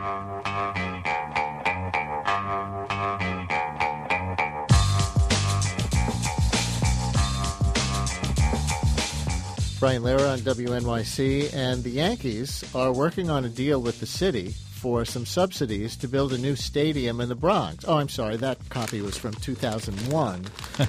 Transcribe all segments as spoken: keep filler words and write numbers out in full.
Brian Lehrer on W N Y C, and the Yankees are working on a deal with the city for some subsidies to build a new stadium in the Bronx. Oh, I'm sorry, that copy was from two thousand one.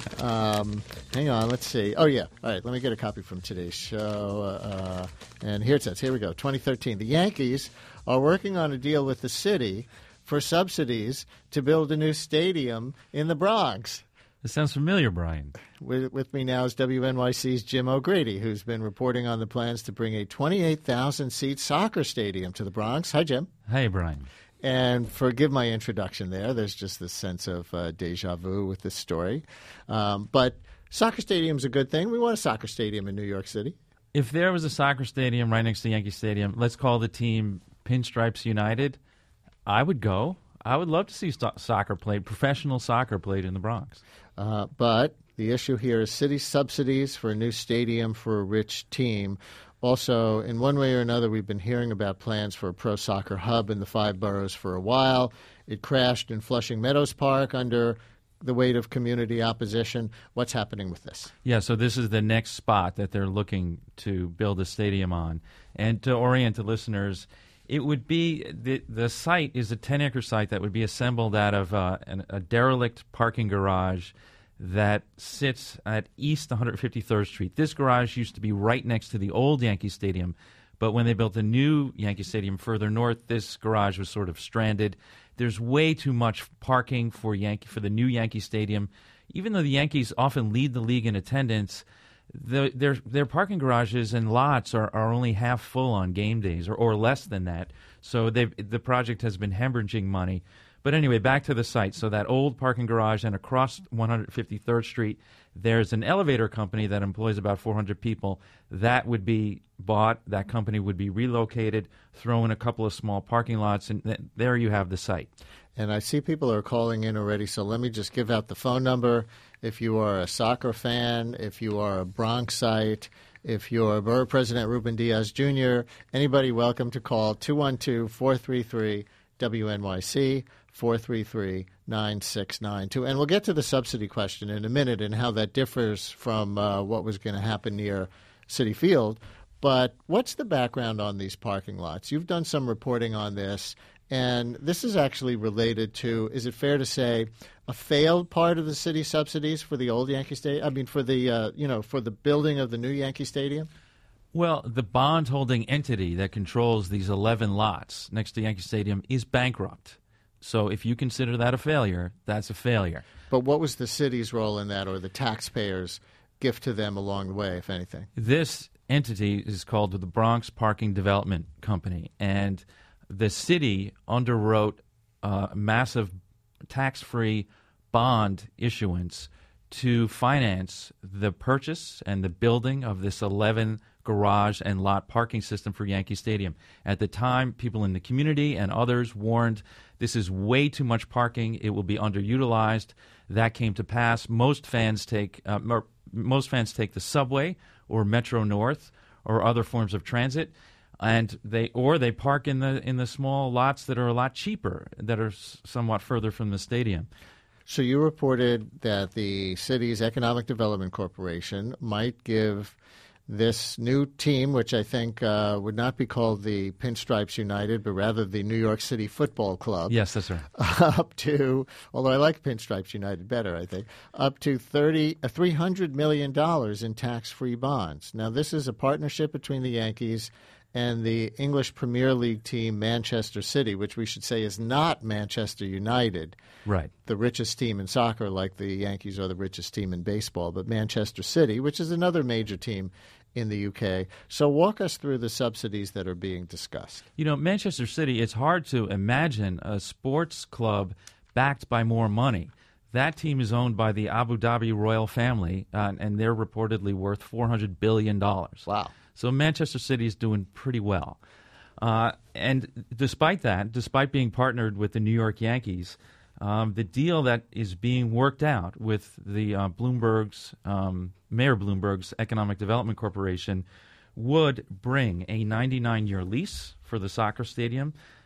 um, hang on, let's see. Oh, yeah. All right, let me get a copy from today's show. Uh, and here it says, here we go, twenty thirteen. The Yankees are working on a deal with the city for subsidies to build a new stadium in the Bronx. This sounds familiar, Brian. With, with me now is W N Y C's Jim O'Grady, who's been reporting on the plans to bring a twenty-eight thousand seat soccer stadium to the Bronx. Hi, Jim. Hey, Brian. And forgive my introduction there. There's just this sense of uh, deja vu with this story. Um, but soccer stadium's a good thing. We want a soccer stadium in New York City. If there was a soccer stadium right next to Yankee Stadium, let's call the team Pinstripes United, I would go. I would love to see st- soccer played, professional soccer played in the Bronx. Uh, but the issue here is city subsidies for a new stadium for a rich team. Also, in one way or another, we've been hearing about plans for a pro soccer hub in the five boroughs for a while. It crashed in Flushing Meadows Park under the weight of community opposition. What's happening with this? Yeah, so this is the next spot that they're looking to build a stadium on. And to orient the listeners, it would be the the site is a ten-acre site that would be assembled out of uh, an, a derelict parking garage that sits at East one hundred fifty-third Street. This garage used to be right next to the old Yankee Stadium, but when they built the new Yankee Stadium further north, this garage was sort of stranded. There's way too much parking for Yankee for the new Yankee Stadium. Even though the Yankees often lead the league in attendance, The, their their parking garages and lots are, are only half full on game days, or, or less than that. So they've, the project has been hemorrhaging money. But anyway, back to the site. So that old parking garage, and across one hundred fifty-third Street, there's an elevator company that employs about four hundred people. That would be bought. That company would be relocated, throw in a couple of small parking lots, and th- there you have the site. And I see people are calling in already, so let me just give out the phone number. If you are a soccer fan, if you are a Bronxite, if you're Borough President Ruben Diaz Junior, anybody welcome to call two one two, four three three, W N Y C, four three three, nine six nine two. And we'll get to the subsidy question in a minute and how that differs from uh, what was going to happen near Citi Field. But what's the background on these parking lots? You've done some reporting on this. And this is actually related to, is it fair to say, a failed part of the city subsidies for the old Yankee Stadium? I mean, for the, uh, you know, for the building of the new Yankee Stadium? Well, the bond-holding entity that controls these eleven lots next to Yankee Stadium is bankrupt. So if you consider that a failure, that's a failure. But what was the city's role in that, or the taxpayers' gift to them along the way, if anything? This entity is called the Bronx Parking Development Company, and the city underwrote uh, massive tax-free bond issuance to finance the purchase and the building of this eleven garage and lot parking system for Yankee Stadium. At the time, people in the community and others warned this is way too much parking. It will be underutilized. That came to pass. Most fans take uh, most fans take the subway or Metro North or other forms of transit. And they or they park in the in the small lots that are a lot cheaper, that are s- somewhat further from the stadium. So you reported that the city's Economic Development Corporation might give this new team, which I think uh, would not be called the Pinstripes United, but rather the New York City Football Club. Yes, that's right. Up to, although I like Pinstripes United better, I think, up to thirty, uh, three hundred million dollars in tax-free bonds. Now, this is a partnership between the Yankees and the English Premier League team Manchester City, which we should say is not Manchester United, right? The richest team in soccer, like the Yankees are the richest team in baseball, but Manchester City, which is another major team in the U K. So walk us through the subsidies that are being discussed. You know, Manchester City, it's hard to imagine a sports club backed by more money. That team is owned by the Abu Dhabi royal family, uh, and they're reportedly worth four hundred billion dollars. Wow. So Manchester City is doing pretty well. Uh, and despite that, despite being partnered with the New York Yankees, um, the deal that is being worked out with the uh, Bloomberg's, um, Mayor Bloomberg's Economic Development Corporation would bring a ninety-nine year lease for the soccer stadium.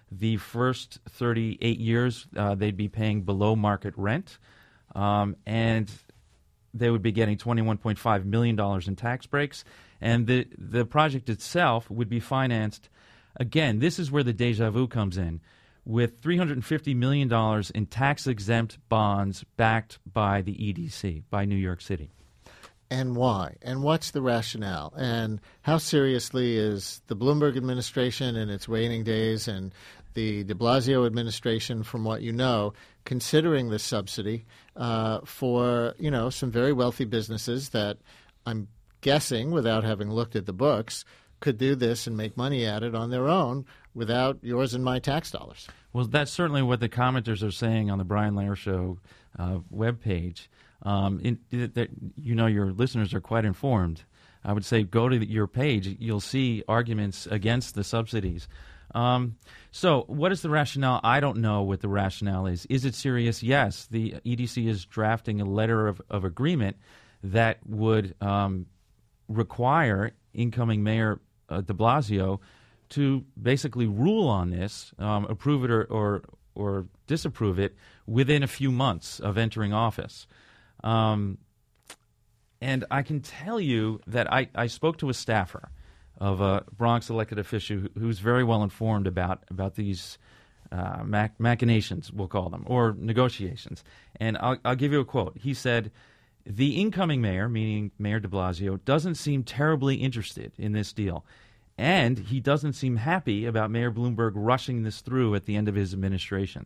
The first thirty-eight years, uh, they'd be paying below market rent, um, and they would be getting twenty-one point five million dollars in tax breaks. And the, the project itself would be financed, again, this is where the deja vu comes in, with three hundred fifty million dollars in tax-exempt bonds backed by the E D C, by New York City. And why? And what's the rationale? And how seriously is the Bloomberg administration in its waning days and the de Blasio administration, from what you know, considering this subsidy uh, for, you know, some very wealthy businesses that I'm guessing, without having looked at the books, could do this and make money at it on their own without yours and my tax dollars? Well, that's certainly what the commenters are saying on the Brian Lehrer Show uh, webpage. Um, in, that, you know, your listeners are quite informed. I would say go to your page. You'll see arguments against the subsidies. Um, so what is the rationale? I don't know what the rationale is. Is it serious? Yes. The E D C is drafting a letter of, of agreement that would um, require incoming Mayor uh, de Blasio to basically rule on this, um, approve it or, or, or disapprove it within a few months of entering office. Um, and I can tell you that I, I spoke to a staffer of a Bronx elected official who, who's very well informed about, about these uh, mach- machinations, we'll call them, or negotiations. And I'll, I'll give you a quote. He said, "The incoming mayor, meaning Mayor de Blasio, doesn't seem terribly interested in this deal. And he doesn't seem happy about Mayor Bloomberg rushing this through at the end of his administration."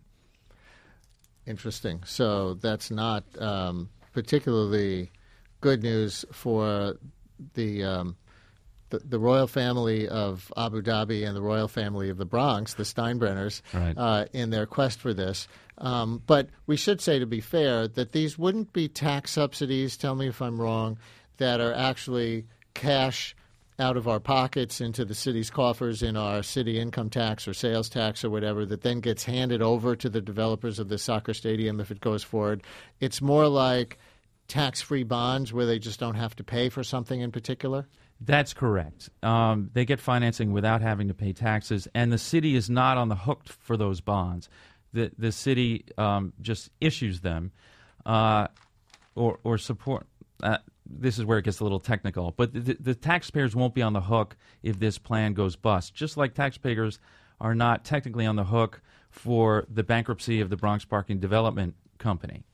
Interesting. So that's not um, particularly good news for the, um, the the royal family of Abu Dhabi and the royal family of the Bronx, the Steinbrenners, right. uh, in their quest for this. Um, but we should say, to be fair, that these wouldn't be tax subsidies, tell me if I'm wrong, that are actually cash out of our pockets into the city's coffers in our city income tax or sales tax or whatever, that then gets handed over to the developers of the soccer stadium if it goes forward. It's more like tax-free bonds where they just don't have to pay for something in particular? That's correct. Um, they get financing without having to pay taxes, and the city is not on the hook for those bonds. The the city um, just issues them uh, or or support. Uh, this is where it gets a little technical, but the, the taxpayers won't be on the hook if this plan goes bust, just like taxpayers are not technically on the hook for the bankruptcy of the Bronx Parking Development Company.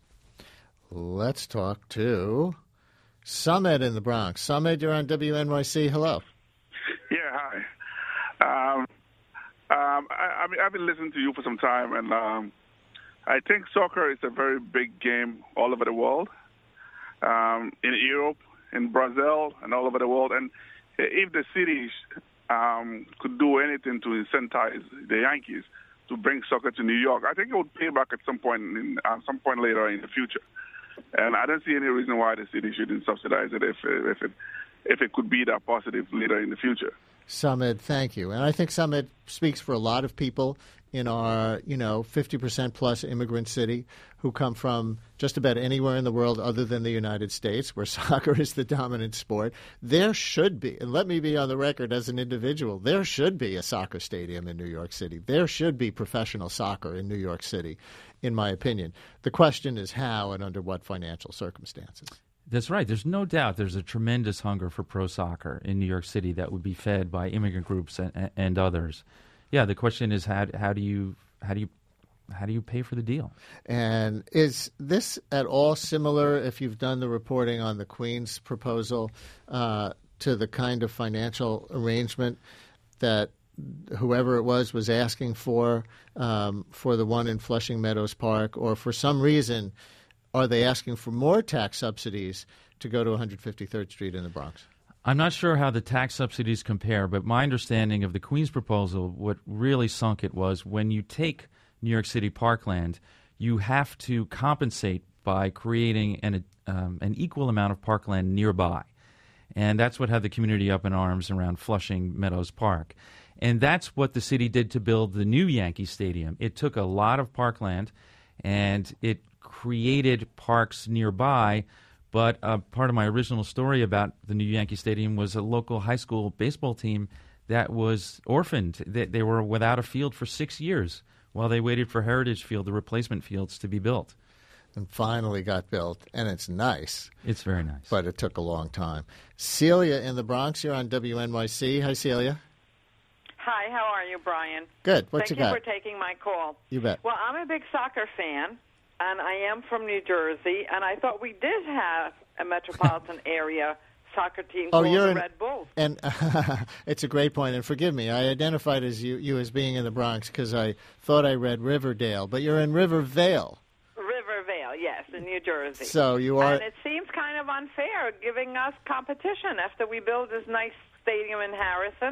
Let's talk to Summit in the Bronx. Summit, you're on W N Y C. Hello. Yeah, hi. Um, um, I, I mean, I've been listening to you for some time, and um, I think soccer is a very big game all over the world, um, in Europe, in Brazil, and all over the world. And if the cities um, could do anything to incentivize the Yankees to bring soccer to New York, I think it would pay back at some point, in, uh, some point later in the future. And I don't see any reason why the city shouldn't subsidize it if, if it if it could be that positive later in the future. Summit, thank you. And I think Summit speaks for a lot of people in our, you know, fifty percent plus immigrant city who come from just about anywhere in the world other than the United States, where soccer is the dominant sport. There should be, and let me be on the record as an individual, there should be a soccer stadium in New York City. There should be professional soccer in New York City, in my opinion. The question is how and under what financial circumstances. That's right. There's no doubt there's a tremendous hunger for pro soccer in New York City that would be fed by immigrant groups and, and others. Yeah, the question is how how do you how do you how do you pay for the deal? And is this at all similar, if you've done the reporting on the Queen's proposal, uh, to the kind of financial arrangement that whoever it was was asking for um, for the one in Flushing Meadows Park, or for some reason are they asking for more tax subsidies to go to one hundred fifty-third Street in the Bronx? I'm not sure how the tax subsidies compare, but my understanding of the Queen's proposal, what really sunk it was when you take New York City parkland, you have to compensate by creating an, um, an equal amount of parkland nearby. And that's what had the community up in arms around Flushing Meadows Park. And that's what the city did to build the new Yankee Stadium. It took a lot of parkland and it created parks nearby. But uh, part of my original story about the new Yankee Stadium was a local high school baseball team that was orphaned. They, they were without a field for six years while they waited for Heritage Field, the replacement fields, to be built. And finally got built, and it's nice. It's very nice. But it took a long time. Celia in the Bronx, you're on W N Y C. Hi, Celia. Hi, how are you, Brian? Good. What Thank you you got? for taking my call. You bet. Well, I'm a big soccer fan, and I am from New Jersey, and I thought we did have a metropolitan area soccer team Oh, called you're the in, Red Bulls. And uh, it's a great point. And forgive me, I identified as you, you as being in the Bronx because I thought I read Riverdale, but you're in Rivervale. Rivervale, yes, in New Jersey. So you are. And it seems kind of unfair giving us competition after we build this nice stadium in Harrison.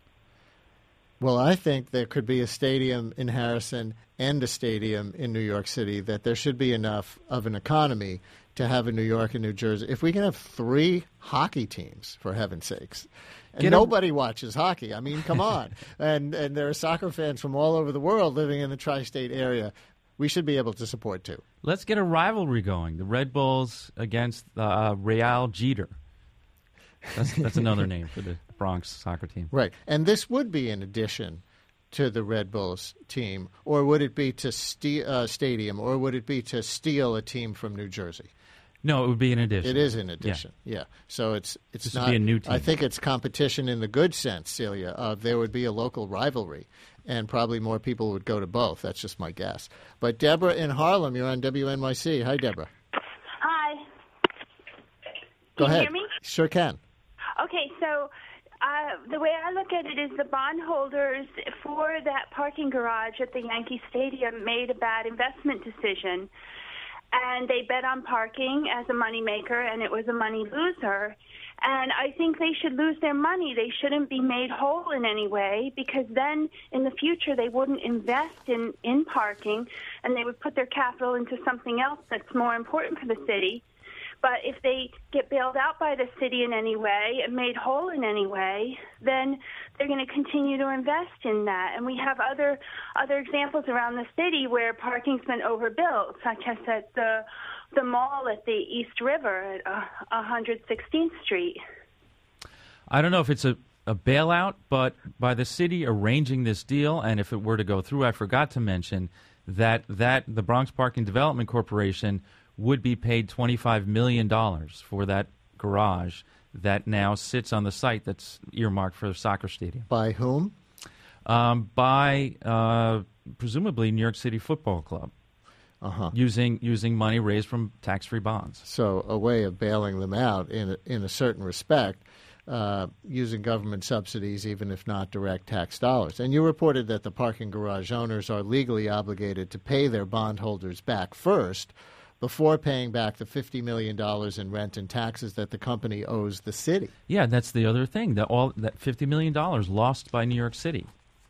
Well, I think there could be a stadium in Harrison and a stadium in New York City, that there should be enough of an economy to have in New York and New Jersey. If we can have three hockey teams, for heaven's sakes, and Get nobody a- watches hockey. I mean, come on. and and there are soccer fans from all over the world living in the tri-state area. We should be able to support too. Let's get a rivalry going. The Red Bulls against uh, Real Jeter. That's, that's another name for the Bronx soccer team. Right. And this would be in addition to the Red Bulls team, or would it be to ste- uh, stadium, or would it be to steal a team from New Jersey? No, it would be in addition. It is in addition, yeah. yeah. So it's it's this not would be a new team. I think it's competition in the good sense, Celia. Uh, there would be a local rivalry, and probably more people would go to both. That's just my guess. But Deborah in Harlem, you're on W N Y C. Hi, Deborah. Hi. Go Can ahead. you hear me? Sure can. Okay, so uh, the way I look at it is the bondholders for that parking garage at the Yankee Stadium made a bad investment decision. And they bet on parking as a moneymaker, and it was a money loser. And I think they should lose their money. They shouldn't be made whole in any way, because then in the future they wouldn't invest in, in parking, and they would put their capital into something else that's more important for the city. But if they get bailed out by the city in any way and made whole in any way, then they're going to continue to invest in that. And we have other other examples around the city where parking's been overbuilt, such as at the the mall at the East River at uh, one hundred sixteenth Street. I don't know if it's a, a bailout, but by the city arranging this deal, and if it were to go through, I forgot to mention that, that the Bronx Parking Development Corporation would be paid twenty-five million dollars for that garage that now sits on the site that's earmarked for a soccer stadium. By whom? Um, by uh, presumably New York City Football Club, uh-huh. using using money raised from tax-free bonds. So a way of bailing them out in a, in a certain respect, uh, using government subsidies, even if not direct tax dollars. And you reported that the parking garage owners are legally obligated to pay their bondholders back first, before paying back the fifty million dollars in rent and taxes that the company owes the city. Yeah, that's the other thing, that all that fifty million dollars lost by New York City.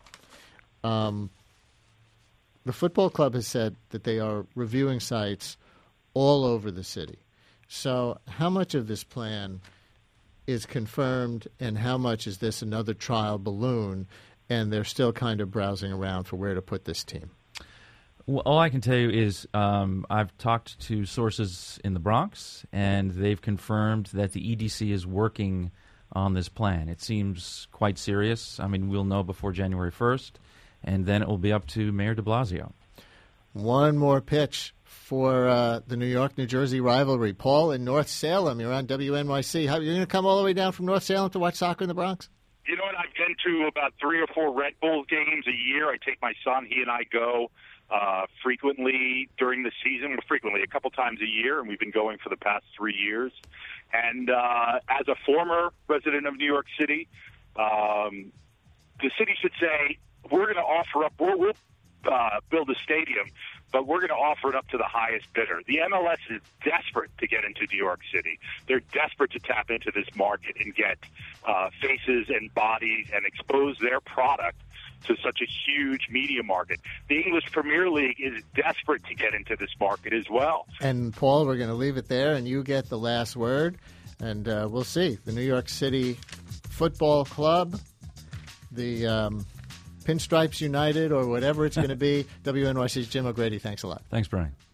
Um, the football club has said that they are reviewing sites all over the city. So how much of this plan is confirmed, and how much is this another trial balloon, and they're still kind of browsing around for where to put this team? Well, all I can tell you is um, I've talked to sources in the Bronx, and they've confirmed that the E D C is working on this plan. It seems quite serious. I mean, we'll know before January first, and then it will be up to Mayor de Blasio. One more pitch for uh, the New York-New Jersey rivalry. Paul in North Salem, you're on W N Y C. How, you're going to come all the way down from North Salem to watch soccer in the Bronx? You know what? I've been to about three or four Red Bull games a year. I take my son. He and I go uh, frequently during the season, well, frequently a couple times a year, and we've been going for the past three years. And uh, as a former resident of New York City, um, the city should say, we're going to offer up, we'll, we'll uh, build a stadium, but we're going to offer it up to the highest bidder. The M L S is desperate to get into New York City. They're desperate to tap into this market and get uh, faces and bodies and expose their product to such a huge media market. The English Premier League is desperate to get into this market as well. And, Paul, we're going to leave it there, and you get the last word. And uh, we'll see. The New York City Football Club, the um, Pinstripes United, or whatever it's going to be. W N Y C's Jim O'Grady, thanks a lot. Thanks, Brian.